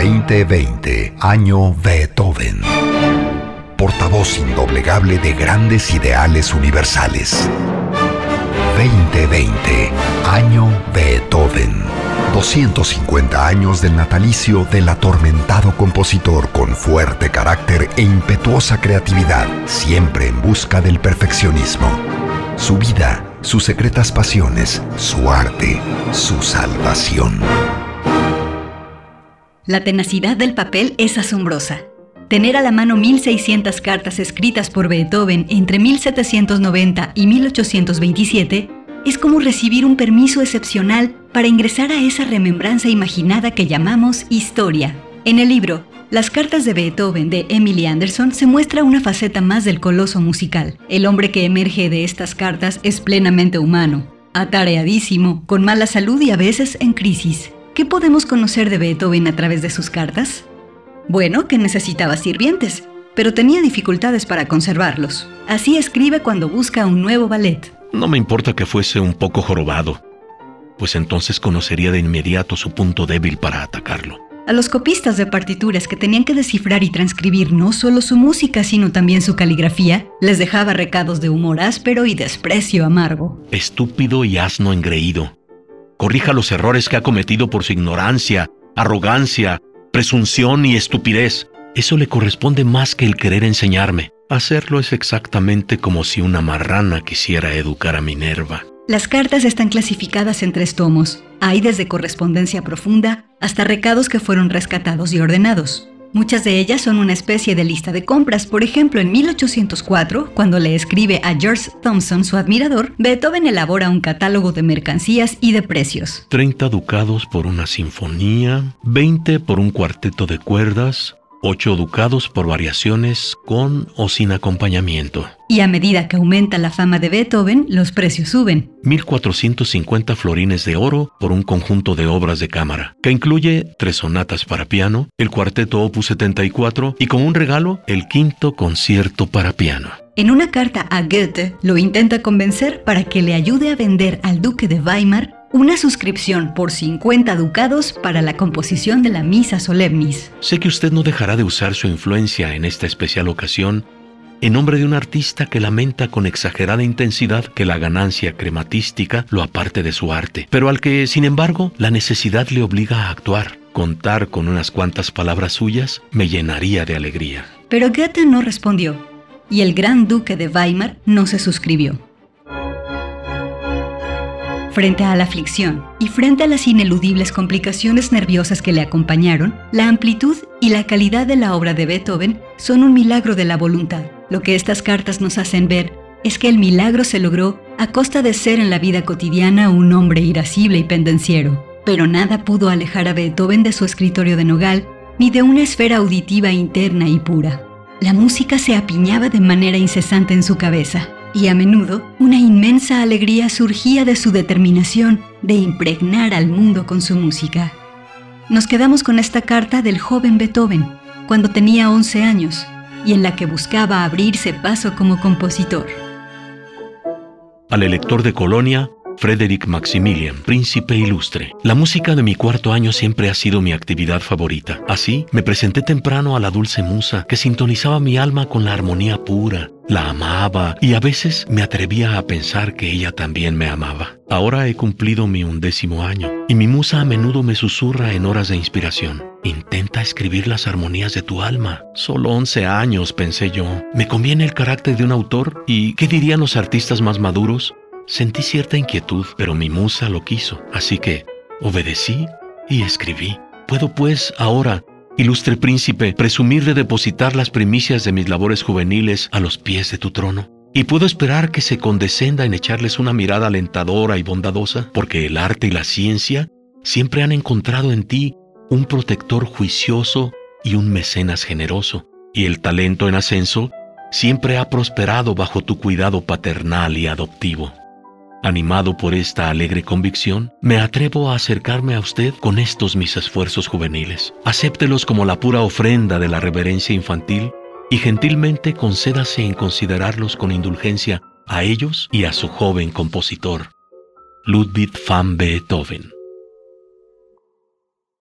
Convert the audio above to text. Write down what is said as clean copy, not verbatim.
2020, año Beethoven. Portavoz indoblegable de grandes ideales universales. 2020, año Beethoven. 250 años del natalicio del atormentado compositor con fuerte carácter e impetuosa creatividad, siempre en busca del perfeccionismo. Su vida, sus secretas pasiones, su arte, su salvación. La tenacidad del papel es asombrosa. Tener a la mano 1600 cartas escritas por Beethoven entre 1790 y 1827 es como recibir un permiso excepcional para ingresar a esa remembranza imaginada que llamamos historia. En el libro Las cartas de Beethoven de Emily Anderson se muestra una faceta más del coloso musical. El hombre que emerge de estas cartas es plenamente humano, atareadísimo, con mala salud y a veces en crisis. ¿Qué podemos conocer de Beethoven a través de sus cartas? Bueno, que necesitaba sirvientes, pero tenía dificultades para conservarlos. Así escribe cuando busca un nuevo ballet. No me importa que fuese un poco jorobado, pues entonces conocería de inmediato su punto débil para atacarlo. A los copistas de partituras que tenían que descifrar y transcribir no solo su música, sino también su caligrafía, les dejaba recados de humor áspero y desprecio amargo. Estúpido y asno engreído. Corrija los errores que ha cometido por su ignorancia, arrogancia, presunción y estupidez. Eso le corresponde más que el querer enseñarme. Hacerlo es exactamente como si una marrana quisiera educar a Minerva. Las cartas están clasificadas en 3 tomos. Hay desde correspondencia profunda hasta recados que fueron rescatados y ordenados. Muchas de ellas son una especie de lista de compras. Por ejemplo, en 1804, cuando le escribe a George Thomson, su admirador, Beethoven elabora un catálogo de mercancías y de precios. 30 ducados por una sinfonía, 20 por un cuarteto de cuerdas, 8 ducados por variaciones con o sin acompañamiento. Y a medida que aumenta la fama de Beethoven, los precios suben. 1.450 florines de oro por un conjunto de obras de cámara, que incluye 3 sonatas para piano, el cuarteto Opus 74 y como un regalo, el 5º concierto para piano. En una carta a Goethe, lo intenta convencer para que le ayude a vender al duque de Weimar una suscripción por 50 ducados para la composición de la Misa Solemnis. Sé que usted no dejará de usar su influencia en esta especial ocasión en nombre de un artista que lamenta con exagerada intensidad que la ganancia crematística lo aparte de su arte, pero al que, sin embargo, la necesidad le obliga a actuar. Contar con unas cuantas palabras suyas me llenaría de alegría. Pero Goethe no respondió, y el gran duque de Weimar no se suscribió. Frente a la aflicción y frente a las ineludibles complicaciones nerviosas que le acompañaron, la amplitud y la calidad de la obra de Beethoven son un milagro de la voluntad. Lo que estas cartas nos hacen ver es que el milagro se logró a costa de ser en la vida cotidiana un hombre irascible y pendenciero. Pero nada pudo alejar a Beethoven de su escritorio de nogal, ni de una esfera auditiva interna y pura. La música se apiñaba de manera incesante en su cabeza, y a menudo una inmensa alegría surgía de su determinación de impregnar al mundo con su música. Nos quedamos con esta carta del joven Beethoven, cuando tenía 11 años, y en la que buscaba abrirse paso como compositor. Al elector de Colonia, Frederick Maximilian, príncipe ilustre. La música de mi 4º año siempre ha sido mi actividad favorita. Así, me presenté temprano a la dulce musa que sintonizaba mi alma con la armonía pura. La amaba y a veces me atrevía a pensar que ella también me amaba. Ahora he cumplido mi 11º año y mi musa a menudo me susurra en horas de inspiración. Intenta escribir las armonías de tu alma. Solo 11 años, pensé yo. ¿Me conviene el carácter de un autor? ¿Y qué dirían los artistas más maduros? Sentí cierta inquietud, pero mi musa lo quiso, así que obedecí y escribí. Puedo pues ahora, ilustre príncipe, presumir de depositar las primicias de mis labores juveniles a los pies de tu trono. Y puedo esperar que se condescenda en echarles una mirada alentadora y bondadosa, porque el arte y la ciencia siempre han encontrado en ti un protector juicioso y un mecenas generoso, y el talento en ascenso siempre ha prosperado bajo tu cuidado paternal y adoptivo. Animado por esta alegre convicción, me atrevo a acercarme a usted con estos mis esfuerzos juveniles. Acéptelos como la pura ofrenda de la reverencia infantil y gentilmente concédase en considerarlos con indulgencia a ellos y a su joven compositor, Ludwig van Beethoven.